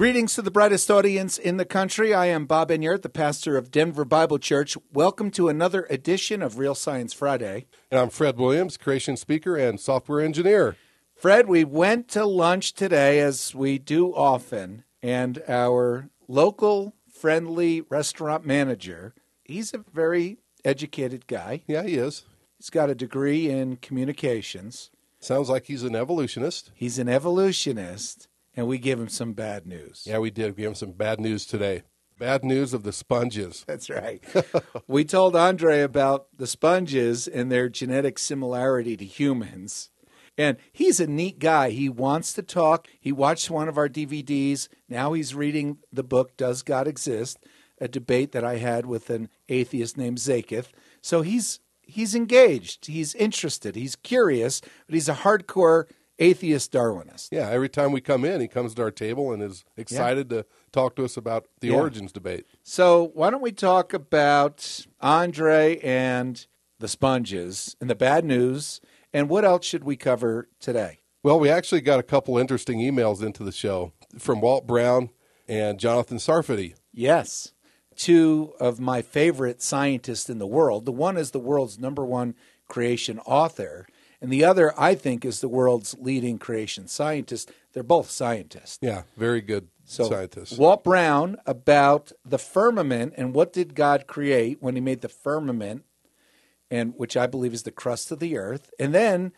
Greetings to the brightest audience in the country. I am Bob Enyart, the pastor of Denver Bible Church. Welcome to another edition of Real Science Friday. And I'm Fred Williams, creation speaker and software engineer. Fred, we went to lunch today, as we do often, and our local friendly restaurant manager, he's a very educated guy. Yeah, he is. He's got a degree in communications. Sounds like he's an evolutionist. He's an evolutionist. And we give him some bad news. Yeah, we did. We gave him some bad news today. Bad news of the sponges. That's right. We told Andre about the sponges and their genetic similarity to humans. And he's a neat guy. He wants to talk. He watched one of our DVDs. Now he's reading the book, Does God Exist? A debate that I had with an atheist named Zaketh. So he's engaged. He's interested. He's curious. But he's a hardcore atheist Darwinist. Yeah, every time we come in, he comes to our table and is excited to talk to us about the origins debate. So why don't we talk about Andre and the sponges and the bad news, and what else should we cover today? Well, we actually got a couple interesting emails into the show from Walt Brown and Jonathan Sarfati. Yes, two of my favorite scientists in the world. The one is the world's #1 creation author, and the other, I think, is the world's leading creation scientist. They're both scientists. Yeah, very good scientists. Walt Brown about the firmament and what did God create when he made the firmament, and which I believe is the crust of the earth. And then,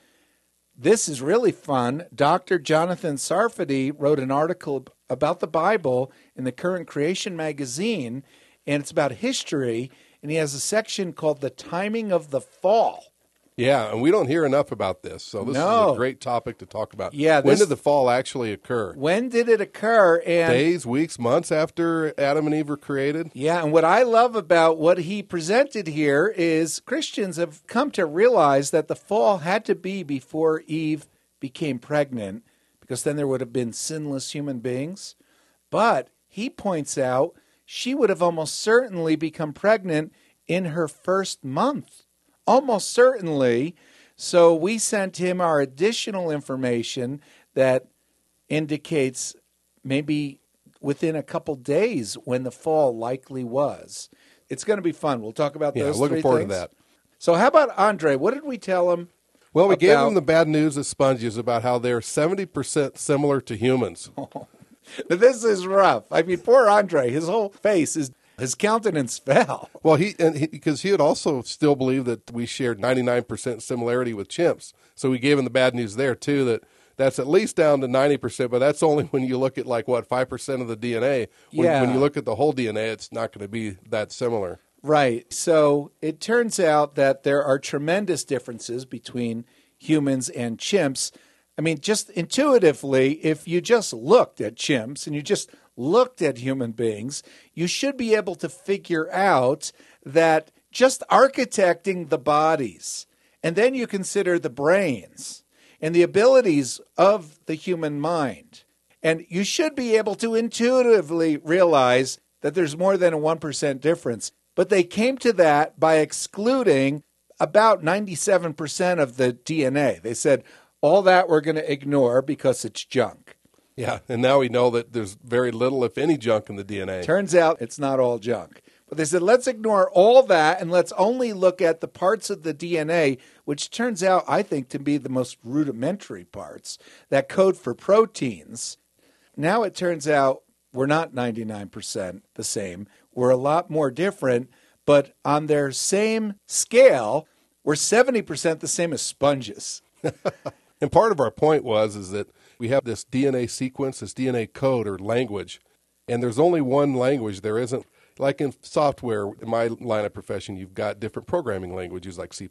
this is really fun, Dr. Jonathan Sarfati wrote an article about the Bible in the Current Creation magazine, and it's about history, and he has a section called The Timing of the Fall. Yeah, and we don't hear enough about this, so this is a great topic to talk about. Yeah, when did the fall actually occur? When did it occur? And days, weeks, months after Adam and Eve were created? Yeah, and what I love about what he presented here is Christians have come to realize that the fall had to be before Eve became pregnant, because then there would have been sinless human beings. But he points out she would have almost certainly become pregnant in her first month. Almost certainly. So we sent him our additional information that indicates maybe within a couple days when the fall likely was. It's going to be fun. We'll talk about those looking three forward things. to that. So how about Andre? What did we tell him? Well, we gave him the bad news of sponges about how they're 70% similar to humans. This is rough. I mean, poor Andre. His whole face is... His countenance fell. Well, because he had also still believed that we shared 99% similarity with chimps. So we gave him the bad news there, too, that's at least down to 90%, but that's only when you look at, 5% of the DNA. When you look at the whole DNA, it's not going to be that similar. Right. So it turns out that there are tremendous differences between humans and chimps. I mean, just intuitively, if you just looked at chimps and you just looked at human beings, you should be able to figure out that just architecting the bodies, and then you consider the brains and the abilities of the human mind, and you should be able to intuitively realize that there's more than a 1% difference. But they came to that by excluding about 97% of the DNA. They said, all that we're going to ignore because it's junk. Yeah, and now we know that there's very little, if any, junk in the DNA. Turns out it's not all junk. But they said, let's ignore all that and let's only look at the parts of the DNA, which turns out, I think, to be the most rudimentary parts that code for proteins. Now it turns out we're not 99% the same. We're a lot more different, but on their same scale, we're 70% the same as sponges. And part of our point is that we have this DNA sequence, this DNA code or language, and there's only one language. There isn't, like in software, in my line of profession, you've got different programming languages like C++,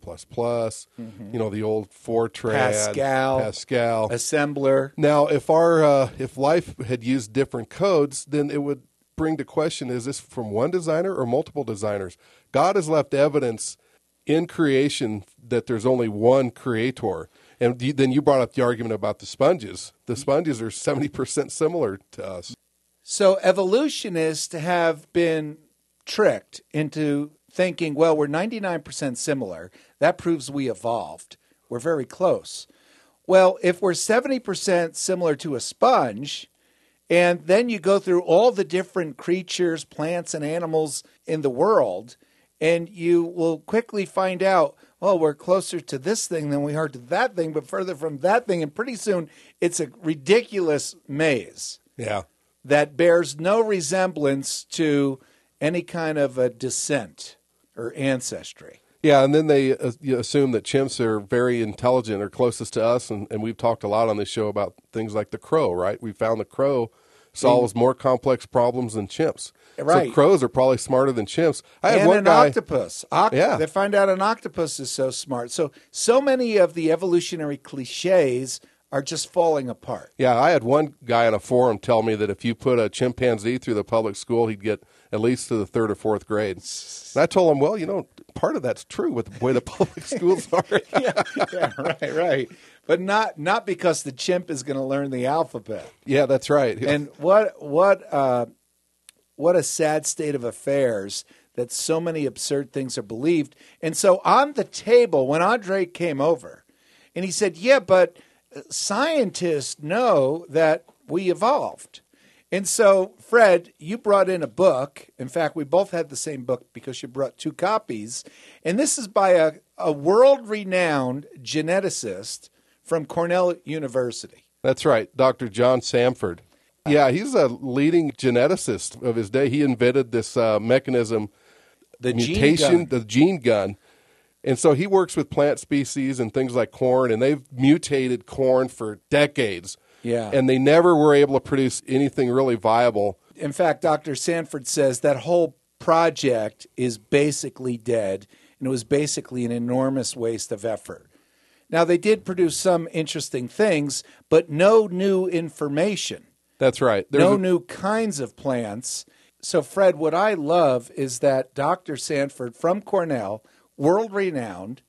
the old Fortran, Pascal, Assembler. Now, if life had used different codes, then it would bring to question, is this from one designer or multiple designers? God has left evidence in creation that there's only one creator. And then you brought up the argument about the sponges. The sponges are 70% similar to us. So evolutionists have been tricked into thinking, well, we're 99% similar. That proves we evolved. We're very close. Well, if we're 70% similar to a sponge, And then you go through all the different creatures, plants, and animals in the world, and you will quickly find out, oh, we're closer to this thing than we are to that thing, but further from that thing. And pretty soon it's a ridiculous maze that bears no resemblance to any kind of a descent or ancestry. Yeah, and then they assume that chimps are very intelligent or closest to us, and we've talked a lot on this show about things like the crow, right? We found the crow solves more complex problems than chimps. Right. So crows are probably smarter than chimps. I had and one an guy, octopus. Yeah. They find out an octopus is so smart. So many of the evolutionary cliches are just falling apart. Yeah, I had one guy on a forum tell me that if you put a chimpanzee through the public school, he'd get at least to the third or fourth grade. And I told him, well, part of that's true with the way the public schools are. yeah, right. But not because the chimp is going to learn the alphabet. Yeah, that's right. And what a sad state of affairs that so many absurd things are believed. And so on the table, when Andre came over, and he said, yeah, but scientists know that we evolved. And so, Fred, you brought in a book. In fact, we both had the same book because you brought 2 copies. And this is by a world-renowned geneticist from Cornell University. That's right, Dr. John Samford. Yeah, he's a leading geneticist of his day. He invented this mechanism, the gene gun. And so he works with plant species and things like corn, and they've mutated corn for decades. Yeah. And they never were able to produce anything really viable. In fact, Dr. Sanford says that whole project is basically dead, and it was basically an enormous waste of effort. Now, they did produce some interesting things, but no new information. That's right. No new kinds of plants. So, Fred, what I love is that Dr. Sanford from Cornell, world-renowned,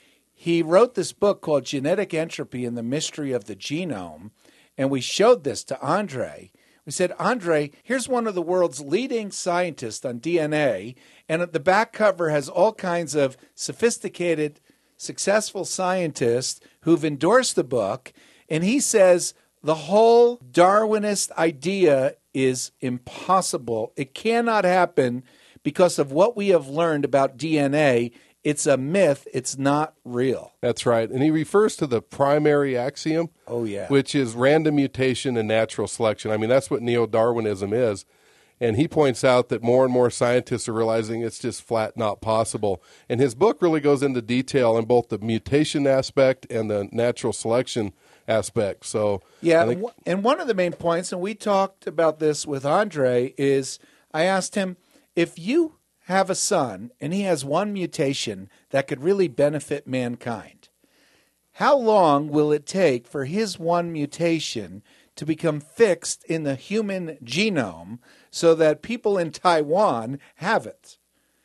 he wrote this book called Genetic Entropy and the Mystery of the Genome, and we showed this to Andre. We said, Andre, here's one of the world's leading scientists on DNA, and the back cover has all kinds of sophisticated, successful scientists who've endorsed the book, and he says the whole Darwinist idea is impossible. It cannot happen because of what we have learned about DNA. It's a myth. It's not real. That's right. And he refers to the primary axiom, which is random mutation and natural selection. I mean, that's what neo-Darwinism is. And he points out that more and more scientists are realizing it's just flat not possible. And his book really goes into detail in both the mutation aspect and the natural selection aspect. So and one of the main points, and we talked about this with Andre, is I asked him, if you have a son and he has one mutation that could really benefit mankind, how long will it take for his one mutation to become fixed in the human genome so that people in Taiwan have it?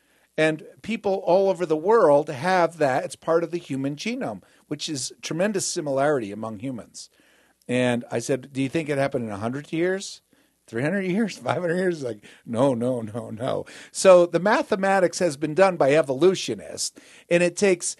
And people all over the world have that. It's part of the human genome, which is tremendous similarity among humans. And I said, do you think it happened in 100 years? 300 years, 500 years? Like, no. So the mathematics has been done by evolutionists, and it takes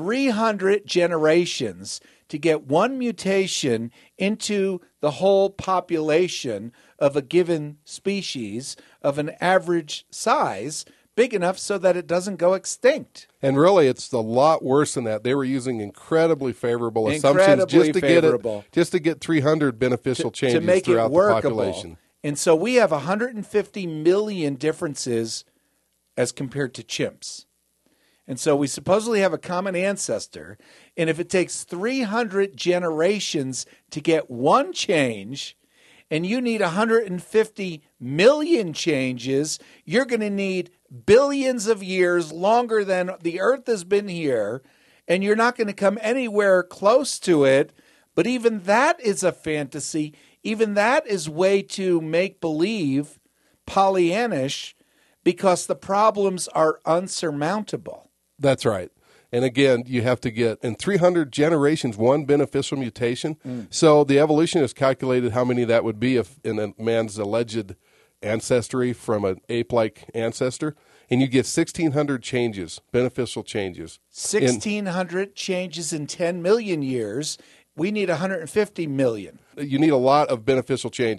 300 generations to get one mutation into the whole population of a given species of an average size, big enough so that it doesn't go extinct. And really, it's a lot worse than that. They were using incredibly favorable assumptions just to get 300 beneficial changes to make throughout it workable. the population. And so we have 150 million differences as compared to chimps. And so we supposedly have a common ancestor. And if it takes 300 generations to get one change, and you need 150 million changes, you're going to need billions of years longer than the Earth has been here, and you're not going to come anywhere close to it. But even that is a fantasy. Even that is way to make believe, Pollyannish, because the problems are unsurmountable. That's right. And again, you have to get, in 300 generations, one beneficial mutation. So the evolutionists calculated how many that would be if in a man's alleged ancestry from an ape-like ancestor. And you get 1,600 changes, beneficial changes. 1,600 changes in 10 million years. We need 150 million. You need a lot of beneficial changes.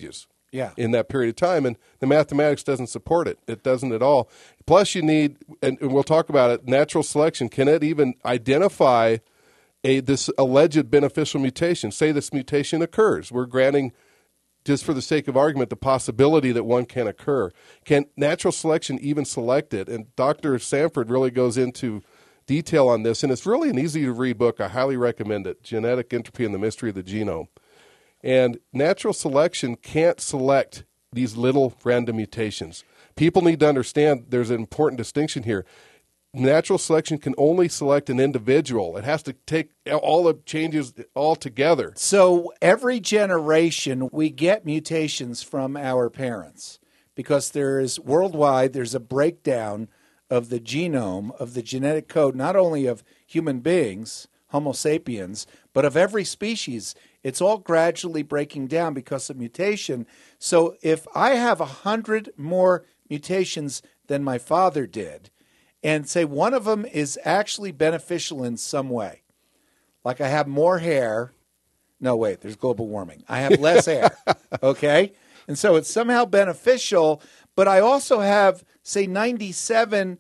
Yeah. in that period of time, and the mathematics doesn't support it. It doesn't at all. Plus, you need, and we'll talk about it, natural selection. Can it even identify this alleged beneficial mutation? Say this mutation occurs. We're granting, just for the sake of argument, the possibility that one can occur. Can natural selection even select it? And Dr. Sanford really goes into detail on this, and it's really an easy-to-read book. I highly recommend it, Genetic Entropy and the Mystery of the Genome. And natural selection can't select these little random mutations. People need to understand there's an important distinction here. Natural selection can only select an individual. It has to take all the changes all together. So every generation we get mutations from our parents because there's a breakdown of the genome, of the genetic code, not only of human beings, Homo sapiens, but of every species. It's all gradually breaking down because of mutation. So if I have 100 more mutations than my father did, and say one of them is actually beneficial in some way, like I have more hair. No, wait, there's global warming. I have less hair, okay? And so it's somehow beneficial, but I also have, say, 97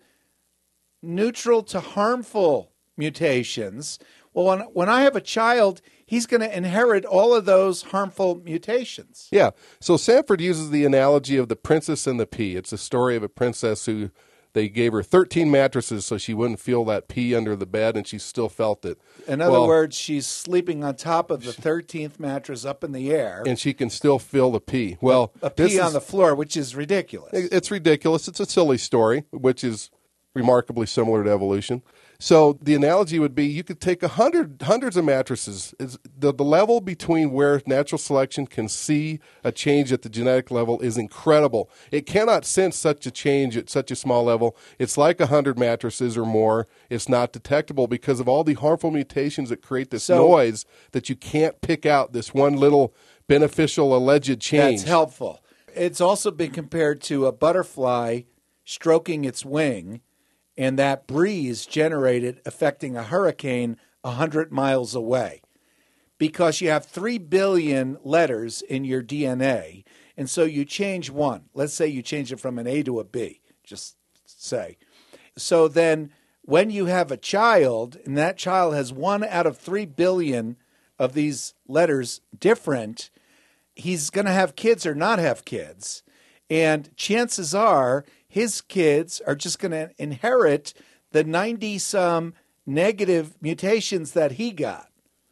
neutral to harmful mutations. Well, when I have a child, he's going to inherit all of those harmful mutations. Yeah. So Sanford uses the analogy of the princess and the pea. It's a story of a princess who they gave her 13 mattresses so she wouldn't feel that pee under the bed, and she still felt it. In other words, she's sleeping on top of the 13th mattress up in the air. And she can still feel the pee. Well, a pee on the floor, which is ridiculous. It's ridiculous. It's a silly story, which is remarkably similar to evolution. So the analogy would be you could take hundreds of mattresses. The level between where natural selection can see a change at the genetic level is incredible. It cannot sense such a change at such a small level. It's like 100 mattresses or more. It's not detectable because of all the harmful mutations that create this noise that you can't pick out this one little beneficial alleged change. That's helpful. It's also been compared to a butterfly stroking its wing, and that breeze generated affecting a hurricane 100 miles away because you have 3 billion letters in your DNA, and so you change one. Let's say you change it from an A to a B, just say. So then when you have a child, and that child has 1 out of 3 billion of these letters different, he's going to have kids or not have kids, and chances are his kids are just going to inherit the 90-some negative mutations that he got.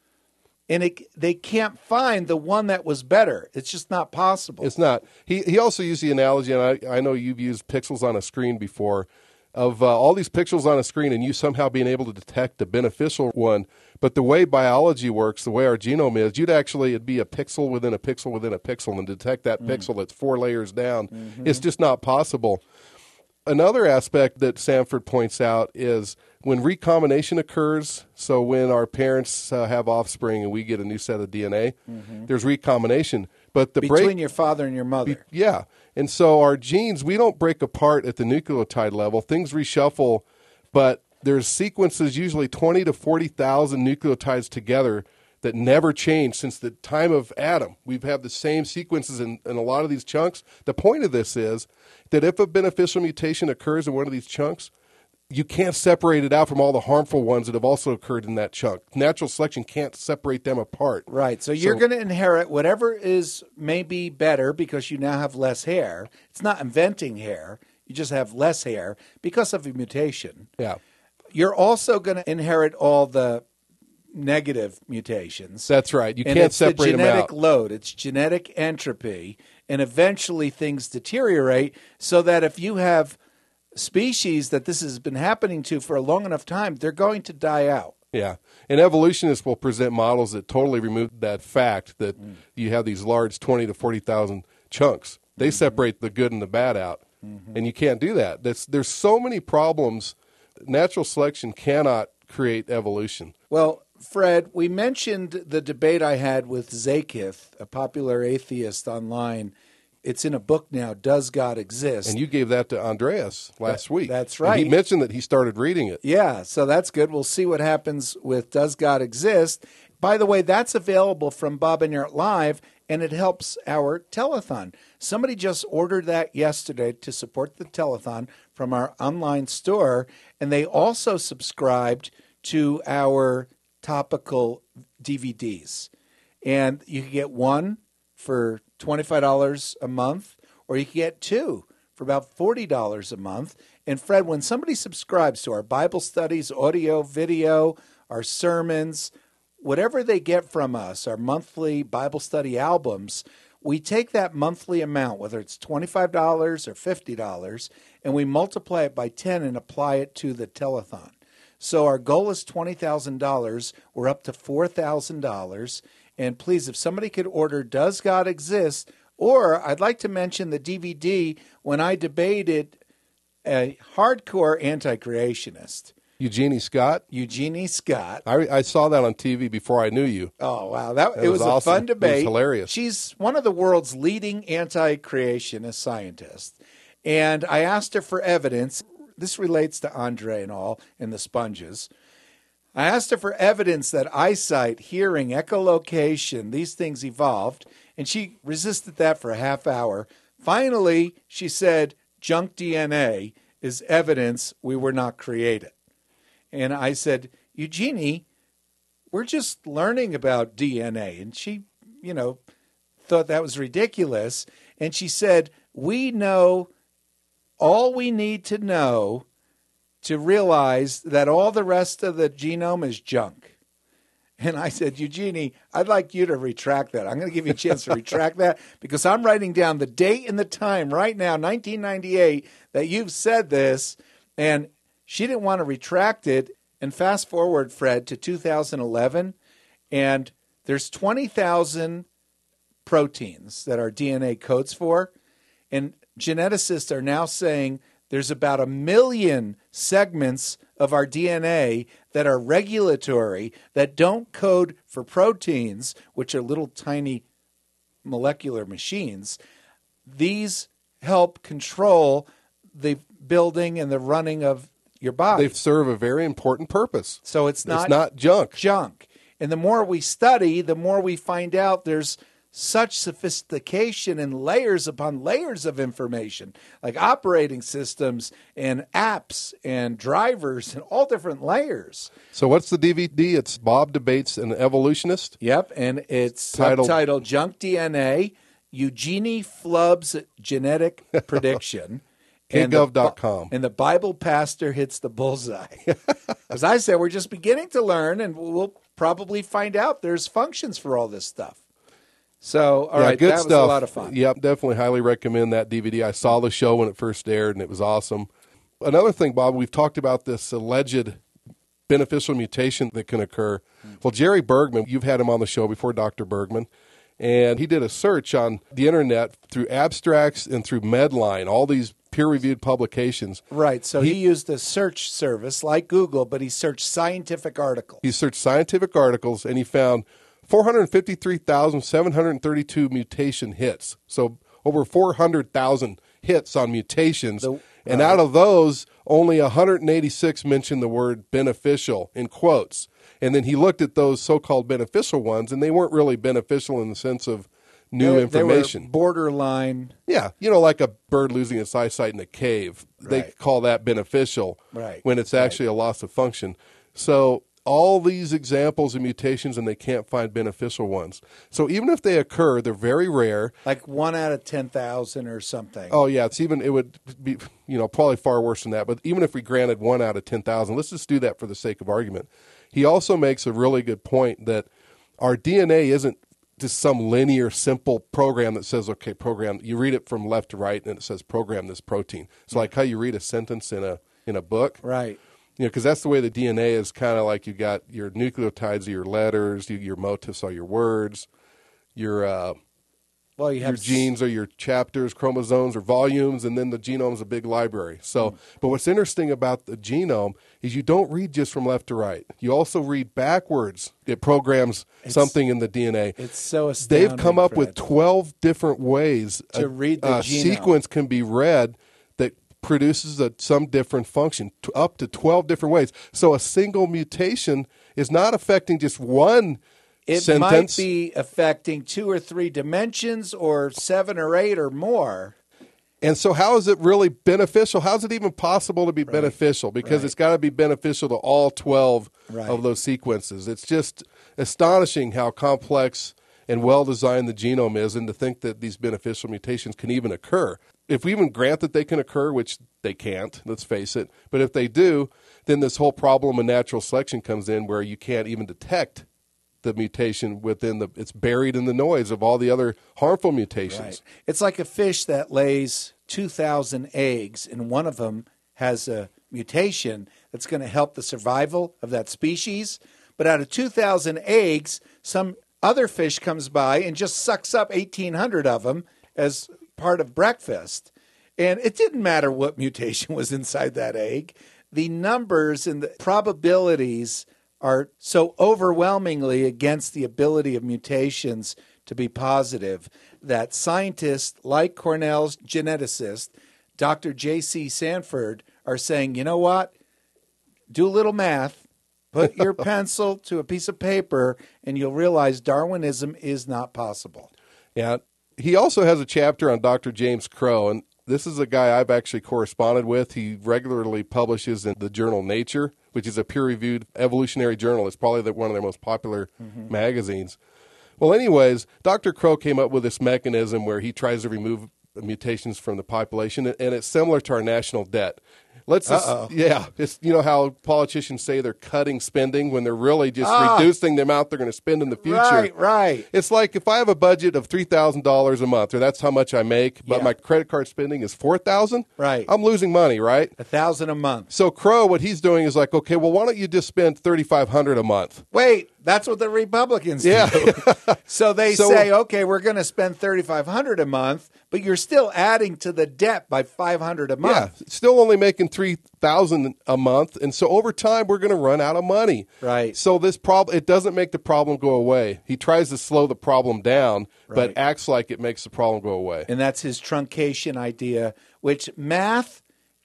And they can't find the one that was better. It's just not possible. It's not. He also used the analogy, and I know you've used pixels on a screen before, of all these pixels on a screen and you somehow being able to detect the beneficial one. But the way biology works, the way our genome is, it'd be a pixel within a pixel within a pixel and detect that pixel that's 4 layers down. Mm-hmm. It's just not possible. Another aspect that Sanford points out is when recombination occurs, so when our parents have offspring and we get a new set of DNA, there's recombination. But between your father and your mother. Yeah. And so our genes, we don't break apart at the nucleotide level. Things reshuffle, but there's sequences, usually 20 to 40,000 nucleotides together that never change since the time of Adam. We've had the same sequences in a lot of these chunks. The point of this is that if a beneficial mutation occurs in one of these chunks, you can't separate it out from all the harmful ones that have also occurred in that chunk. Natural selection can't separate them apart. Right. So you're going to inherit whatever is maybe better because you now have less hair. It's not inventing hair. You just have less hair because of a mutation. Yeah. You're also going to inherit all the negative mutations. That's right. You can't separate them out. It's genetic load. It's genetic entropy. And eventually things deteriorate so that if you have species that this has been happening to for a long enough time, they're going to die out. Yeah. And evolutionists will present models that totally remove that fact that you have these large 20 to 40,000 chunks. They separate the good and the bad out. And you can't do that. There's so many problems. Natural selection cannot create evolution. Well, Fred, we mentioned the debate I had with Zakith, a popular atheist online. It's in a book now, Does God Exist? And you gave that to Andreas last week. That's right. And he mentioned that he started reading it. Yeah, so that's good. We'll see what happens with Does God Exist? by the way, that's available from Bob and Art Live, and it helps our telethon. Somebody just ordered that yesterday to support the telethon from our online store, and they also subscribed to our topical DVDs. And you can get one for $25 a month, or you can get two for about $40 a month. And Fred, when somebody subscribes to our Bible studies, audio, video, our sermons, whatever they get from us, our monthly Bible study albums, we take that monthly amount, whether it's $25 or $50, and we multiply it by 10 and apply it to the telethon. So our goal is $20,000. We're up to $4,000. And please, if somebody could order Does God Exist? Or I'd like to mention the DVD when I debated a hardcore anti-creationist. Eugenie Scott? Eugenie Scott. I saw that on TV before I knew you. Oh, wow. It was awesome. A fun debate. It was hilarious. She's one of the world's leading anti-creationist scientists. And I asked her for evidence. This relates to Andre and all and the sponges. I asked her for evidence that eyesight, hearing, echolocation, these things evolved, and she resisted that for a half hour. Finally, she said, junk DNA is evidence we were not created. And I said, Eugenie, we're just learning about DNA. And she, thought that was ridiculous. And she said, we know all we need to know to realize that all the rest of the genome is junk. And I said, Eugenie, I'd like you to retract that. I'm going to give you a chance to retract that because I'm writing down the date and the time right now, 1998, that you've said this. And she didn't want to retract it. And fast forward, Fred, to 2011, and there's 20,000 proteins that our DNA codes for. And geneticists are now saying there's about 1 million segments of our DNA that are regulatory, that don't code for proteins, which are little tiny molecular machines. These help control the building and the running of your body. They serve a very important purpose. So it's not junk. And the more we study, the more we find out there's such sophistication and layers upon layers of information, like operating systems and apps and drivers and all different layers. So what's the DVD? It's Bob Debates an Evolutionist? Yep, and it's subtitled Junk DNA, Eugenie Flubb's Genetic Prediction. KGov.com. And the Bible pastor hits the bullseye. As I said, we're just beginning to learn, and we'll probably find out there's functions for all this stuff. So, all right, good that stuff. was a lot of fun. Yep, definitely highly recommend that DVD. I saw the show when it first aired, and it was awesome. Another thing, Bob, we've talked about this alleged beneficial mutation that can occur. Well, Jerry Bergman, you've had him on the show before, Dr. Bergman, and he did a search on the Internet through abstracts and through Medline, all these peer-reviewed publications. Right, so he used a search service like Google, but he searched scientific articles. He searched scientific articles, and he found 453,732 mutation hits. So over 400,000 hits on mutations. And out of those, only 186 mentioned the word beneficial in quotes. And then he looked at those so-called beneficial ones, and they weren't really beneficial in the sense of new information. They were borderline. Yeah, like a bird losing its eyesight in a cave. They call that beneficial when it's actually a loss of function. So all these examples of mutations, and they can't find beneficial ones. So even if they occur, they're very rare. Like 1 out of 10,000 or something. Oh, yeah. It would be, probably far worse than that. But even if we granted 1 out of 10,000, let's just do that for the sake of argument. He also makes a really good point that our DNA isn't just some linear, simple program that says, okay, program. You read it from left to right, and it says program this protein. So like how you read a sentence in a book. Right. Because that's the way the DNA is, kind of like you got your nucleotides are your letters, your motifs are your words, your genes are your chapters, chromosomes or volumes, and then the genome's a big library. So, but what's interesting about the genome is you don't read just from left to right. You also read backwards. It programs something in the DNA. It's so astounding. They've come up with 12 different ways to read the genome. Sequence can be read that produces some different function, up to 12 different ways. So a single mutation is not affecting just one It sentence. might be affecting 2 or 3 dimensions or 7 or 8 or more. And so how is it really beneficial? How is it even possible to be beneficial? Because it's got to be beneficial to all 12 of those sequences. It's just astonishing how complex and well-designed the genome is, and to think that these beneficial mutations can even occur. If we even grant that they can occur, which they can't, let's face it, but if they do, then this whole problem of natural selection comes in where you can't even detect the mutation it's buried in the noise of all the other harmful mutations. Right. It's like a fish that lays 2,000 eggs, and one of them has a mutation that's going to help the survival of that species. But out of 2,000 eggs, some other fish comes by and just sucks up 1,800 of them as part of breakfast. And it didn't matter what mutation was inside that egg. The numbers and the probabilities are so overwhelmingly against the ability of mutations to be positive that scientists like Cornell's geneticist, Dr. J.C. Sanford, are saying, you know what? Do a little math, put your pencil to a piece of paper, and you'll realize Darwinism is not possible. Yeah. He also has a chapter on Dr. James Crow, and this is a guy I've actually corresponded with. He regularly publishes in the journal Nature, which is a peer-reviewed evolutionary journal. It's probably one of their most popular magazines. Well, anyways, Dr. Crow came up with this mechanism where he tries to remove mutations from the population, and it's similar to our national debt. It's how politicians say they're cutting spending when they're really just reducing the amount they're going to spend in the future. Right. It's like if I have a budget of $3,000 a month, or that's how much I make, but my credit card spending is $4,000. Right. I'm losing money, right? $1,000 a month. So Crow, what he's doing is like, okay, well, why don't you just spend $3,500 a month? Wait, that's what the Republicans do. So they say, okay, we're going to spend $3,500 a month, but you're still adding to the debt by $500 a month. Yeah, still only making $3,000 a month, and so over time we're going to run out of money. Right. So this problem, it doesn't make the problem go away. He tries to slow the problem down, but acts like it makes the problem go away. And that's his truncation idea, which math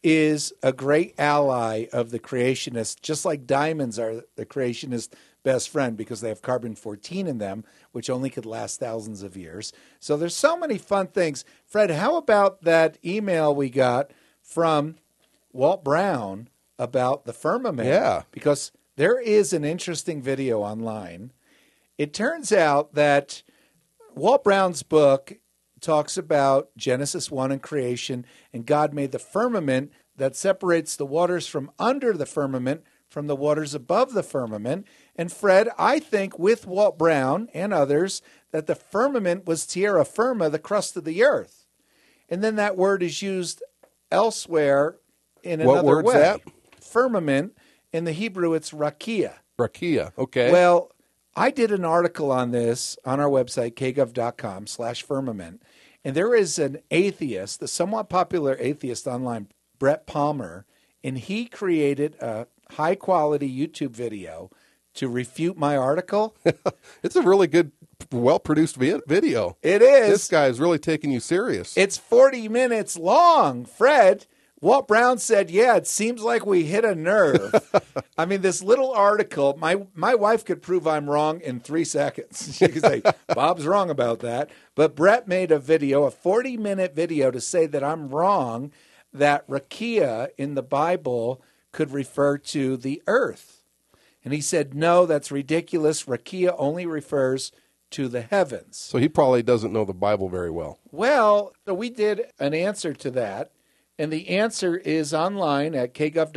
is a great ally of the creationists, just like diamonds are the creationist best friend because they have carbon-14 in them, which only could last thousands of years. So there's so many fun things. Fred, how about that email we got from Walt Brown about the firmament? Yeah. Because there is an interesting video online. It turns out that Walt Brown's book talks about Genesis 1 and creation, and God made the firmament that separates the waters from under the firmament from the waters above the firmament. And Fred, I think with Walt Brown and others that the firmament was terra firma, the crust of the earth. And then that word is used elsewhere in another way. What word's that? Firmament. In the Hebrew, it's rakia. Rakia, okay. Well, I did an article on this on our website, kgov.com/firmament. And there is an atheist, the somewhat popular atheist online, Brett Palmer, and he created a high-quality YouTube video to refute my article. It's a really good, well-produced video. It is. This guy is really taking you serious. It's 40 minutes long, Fred. Walt Brown said, yeah, it seems like we hit a nerve. I mean, this little article, my wife could prove I'm wrong in 3 seconds. She could say, Bob's wrong about that. But Brett made a video, a 40-minute video, to say that I'm wrong, that rakia in the Bible could refer to the earth. And he said, no, that's ridiculous. Rakia only refers to the heavens. So he probably doesn't know the Bible very well. Well, we did an answer to that. And the answer is online at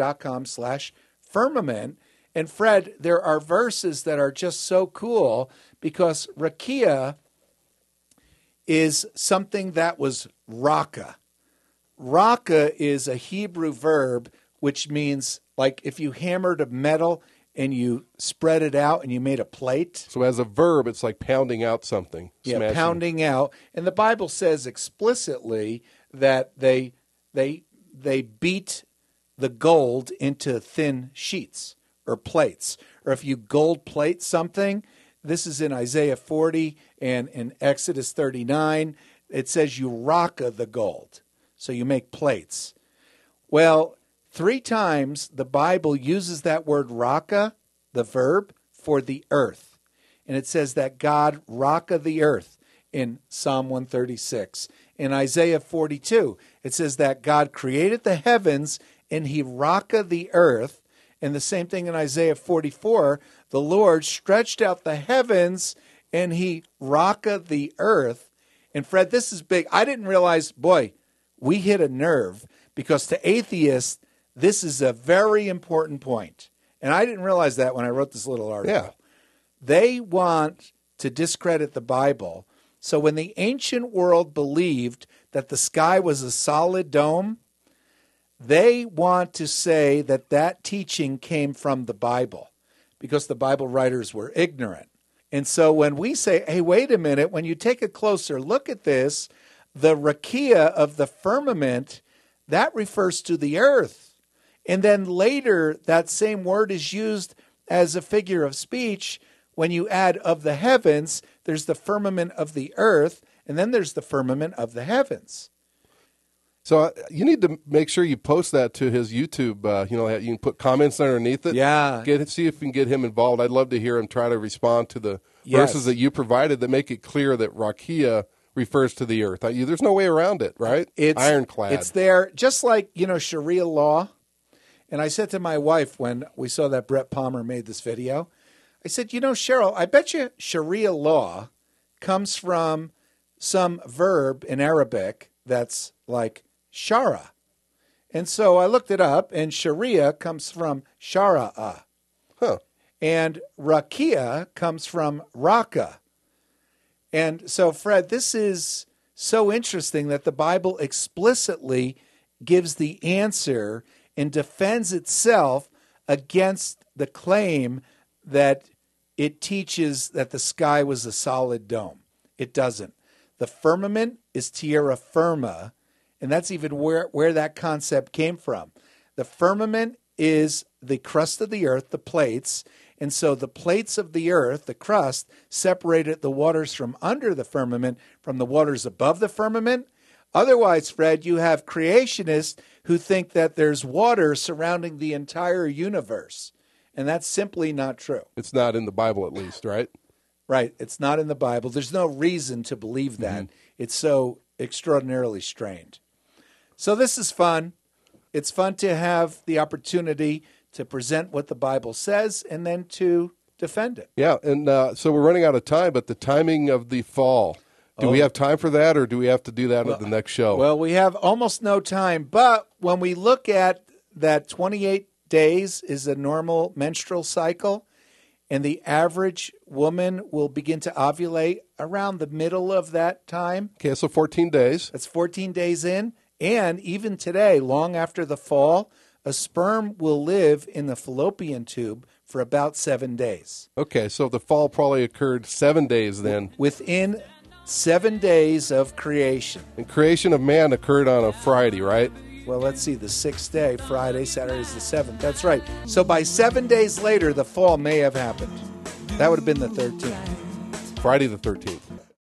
kgov.com/firmament. And Fred, there are verses that are just so cool because rakia is something that was raka. Raka is a Hebrew verb which means like if you hammered a metal and you spread it out and you made a plate. So as a verb, it's like pounding out something. Yeah, smashing. pounding out. And the Bible says explicitly that they beat the gold into thin sheets or plates. Or if you gold plate something, this is in Isaiah 40 and in Exodus 39, it says you raka the gold. So you make plates. Well, 3 times the Bible uses that word raka, the verb, for the earth. and it says that God rocketh the earth in Psalm 136. In Isaiah 42, it says that God created the heavens and he rocketh the earth. And the same thing in Isaiah 44, the Lord stretched out the heavens and he rocketh the earth. And Fred, this is big. I didn't realize, boy, we hit a nerve, because to atheists, this is a very important point. And I didn't realize that when I wrote this little article. Yeah. They want to discredit the Bible. So when the ancient world believed that the sky was a solid dome, they want to say that that teaching came from the Bible, because the Bible writers were ignorant. And so when we say, hey, wait a minute, when you take a closer look at this, the rakia of the firmament, that refers to the earth. And then later, that same word is used as a figure of speech. When you add of the heavens, there's the firmament of the earth, and then there's the firmament of the heavens. So you need to make sure you post that to his YouTube. You can put comments underneath it. Yeah. See if you can get him involved. I'd love to hear him try to respond to the Yes. verses that you provided that make it clear that rakia refers to the earth. There's no way around it, right? It's ironclad. It's there, just like, Sharia law. And I said to my wife when we saw that Brett Palmer made this video, I said, Cheryl, I bet you Sharia law comes from some verb in Arabic that's like shara. And so I looked it up, and Sharia comes from shara'a. Huh. And rakia comes from raka. And so, Fred, this is so interesting that the Bible explicitly gives the answer and defends itself against the claim that it teaches that the sky was a solid dome. It doesn't. The firmament is tierra firma, and that's even where that concept came from. The firmament is the crust of the earth, the plates, and so the plates of the earth, the crust, separated the waters from under the firmament from the waters above the firmament. Otherwise, Fred, you have creationists who think that there's water surrounding the entire universe, and that's simply not true. It's not in the Bible, at least, right? Right. It's not in the Bible. There's no reason to believe that. Mm-hmm. It's so extraordinarily strange. So this is fun. It's fun to have the opportunity to present what the Bible says and then to defend it. Yeah, and so we're running out of time, but the timing of the fall, do we have time for that, or do we have to do that at the next show? Well, we have almost no time, but when we look at that 28 days is a normal menstrual cycle, and the average woman will begin to ovulate around the middle of that time. Okay, so 14 days. That's 14 days in. And even today, long after the fall, a sperm will live in the fallopian tube for about 7 days. Okay, so the fall probably occurred 7 days then. Within 7 days of creation. And creation of man occurred on a Friday, right? Well, let's see, the 6th day, Friday, Saturday is the 7th. That's right. So by 7 days later, the fall may have happened. That would have been the 13th. Friday the 13th.